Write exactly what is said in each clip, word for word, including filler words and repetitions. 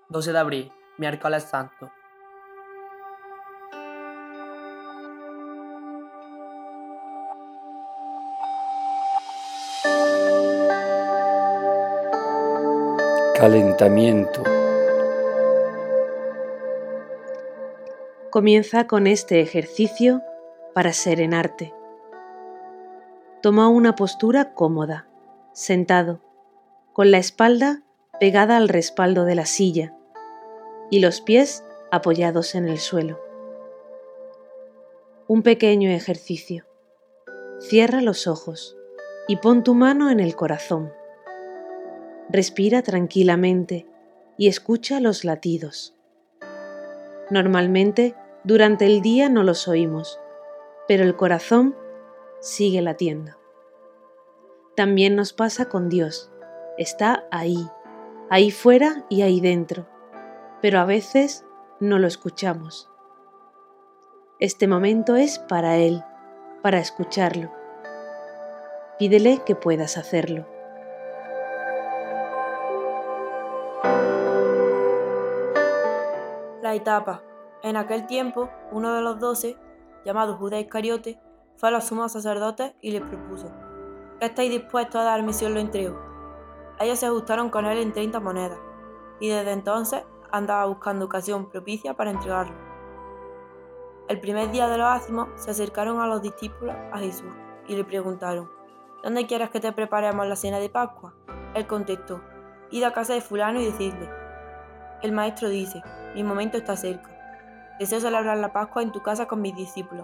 doce de abril, miércoles santo. Calentamiento. Comienza con este ejercicio para serenarte. Toma una postura cómoda, sentado, con la espalda pegada al respaldo de la silla y los pies apoyados en el suelo. Un pequeño ejercicio. Cierra los ojos y pon tu mano en el corazón. Respira tranquilamente y escucha los latidos. Normalmente, durante el día no los oímos, pero el corazón sigue latiendo. También nos pasa con Dios. Está ahí, ahí fuera y ahí dentro, pero a veces no lo escuchamos. Este momento es para Él, para escucharlo. Pídele que puedas hacerlo. La etapa. En aquel tiempo, uno de los doce, llamado Judas Iscariote, fue a los sumos sacerdotes y les propuso: ¿qué estáis dispuestos a darme si os lo entrego? Ellos se ajustaron con él en treinta monedas, y desde entonces andaba buscando ocasión propicia para entregarlo. El primer día de los ácimos se acercaron a los discípulos a Jesús y le preguntaron: ¿dónde quieres que te preparemos la cena de Pascua? Él contestó: id a casa de fulano y decidle: el maestro dice, mi momento está cerca. Deseo celebrar la Pascua en tu casa con mis discípulos.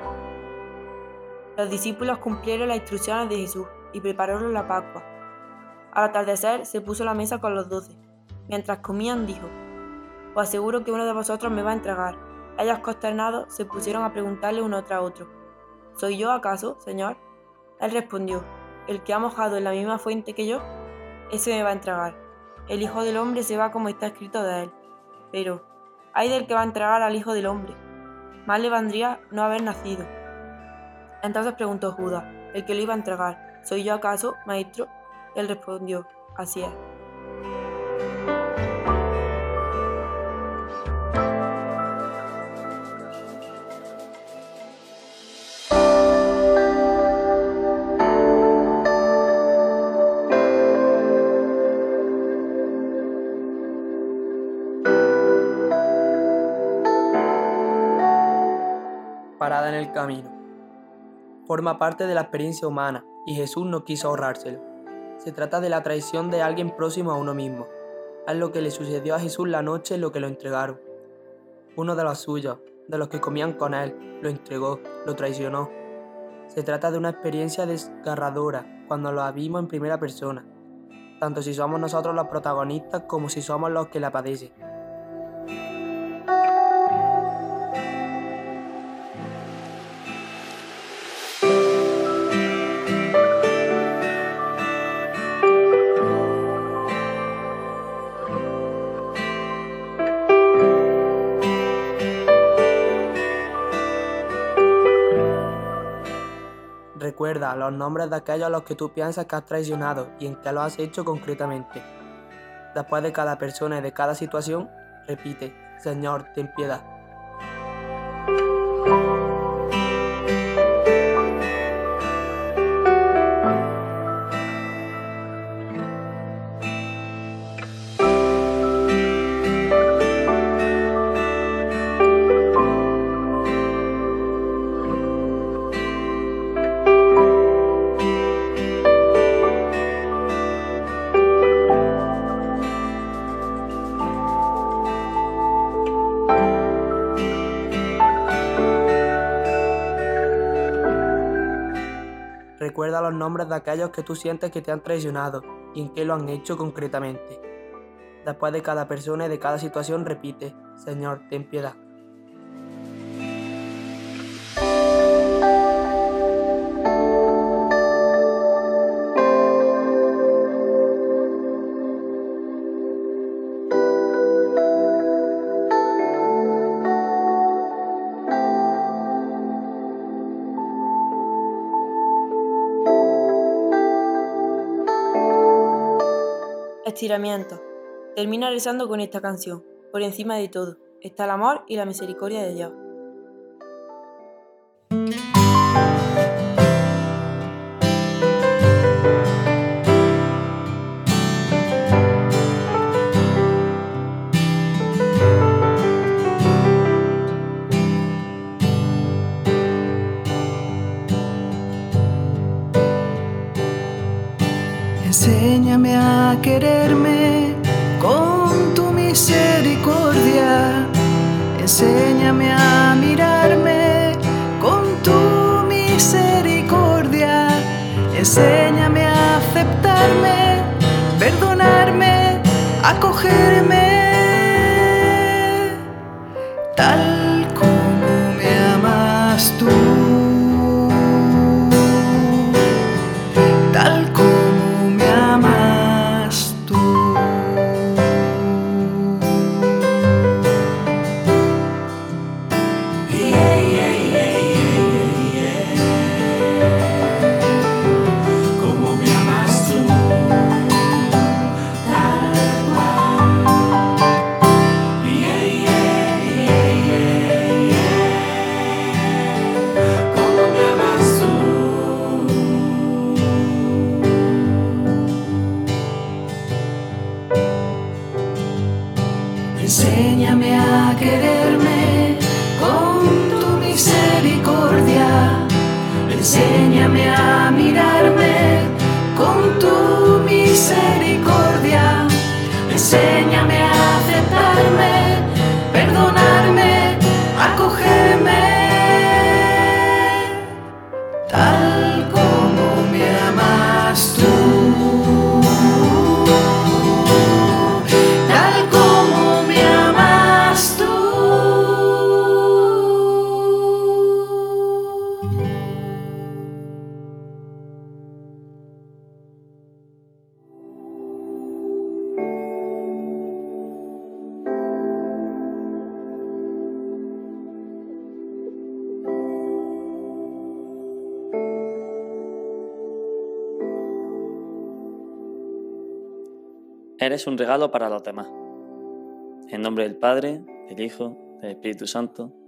Los discípulos cumplieron las instrucciones de Jesús y prepararon la Pascua. Al atardecer se puso a la mesa con los doce. Mientras comían dijo: os aseguro que uno de vosotros me va a entregar. Ellos, consternados, se pusieron a preguntarle uno tras otro: ¿soy yo acaso, Señor? Él respondió: el que ha mojado en la misma fuente que yo, ese me va a entregar. El Hijo del Hombre se va como está escrito de él. Pero, ay del que va a entregar al Hijo del Hombre. Más le valdría no haber nacido. Entonces preguntó Judas, el que lo iba a entregar: ¿soy yo acaso, maestro? Él respondió: así es. Parada en el camino. Forma parte de la experiencia humana y Jesús no quiso ahorrárselo. Se trata de la traición de alguien próximo a uno mismo. Es lo que le sucedió a Jesús la noche en lo que lo entregaron. Uno de los suyos, de los que comían con él, lo entregó, lo traicionó. Se trata de una experiencia desgarradora cuando lo vivimos en primera persona, tanto si somos nosotros los protagonistas como si somos los que la padecen. Recuerda los nombres de aquellos a los que tú piensas que has traicionado y en qué lo has hecho concretamente. Después de cada persona y de cada situación, repite: Señor, ten piedad. Recuerda los nombres de aquellos que tú sientes que te han traicionado y en qué lo han hecho concretamente. Después de cada persona y de cada situación repite: Señor, ten piedad. Estiramiento. Termina rezando con esta canción: por encima de todo está el amor y la misericordia de Dios. Enséñame a quererme con tu misericordia. Enséñame a mirarme con tu misericordia. Enséñame a aceptarme, perdonarme, acogerme, tal como me amas tú. Tal como me amas tú. Yeah, yeah, yeah, yeah, yeah. Como me amas tú. Tal cual. Yeah, yeah, yeah, yeah, yeah. Como me amas tú. Enséñame a quererme con tu misericordia. Enséñame a mirarme con tu misericordia. Enséñame a aceptarme, perdonarme, acogerme, tal como me amas tú. Eres un regalo para los demás. En nombre del Padre, del Hijo, del Espíritu Santo.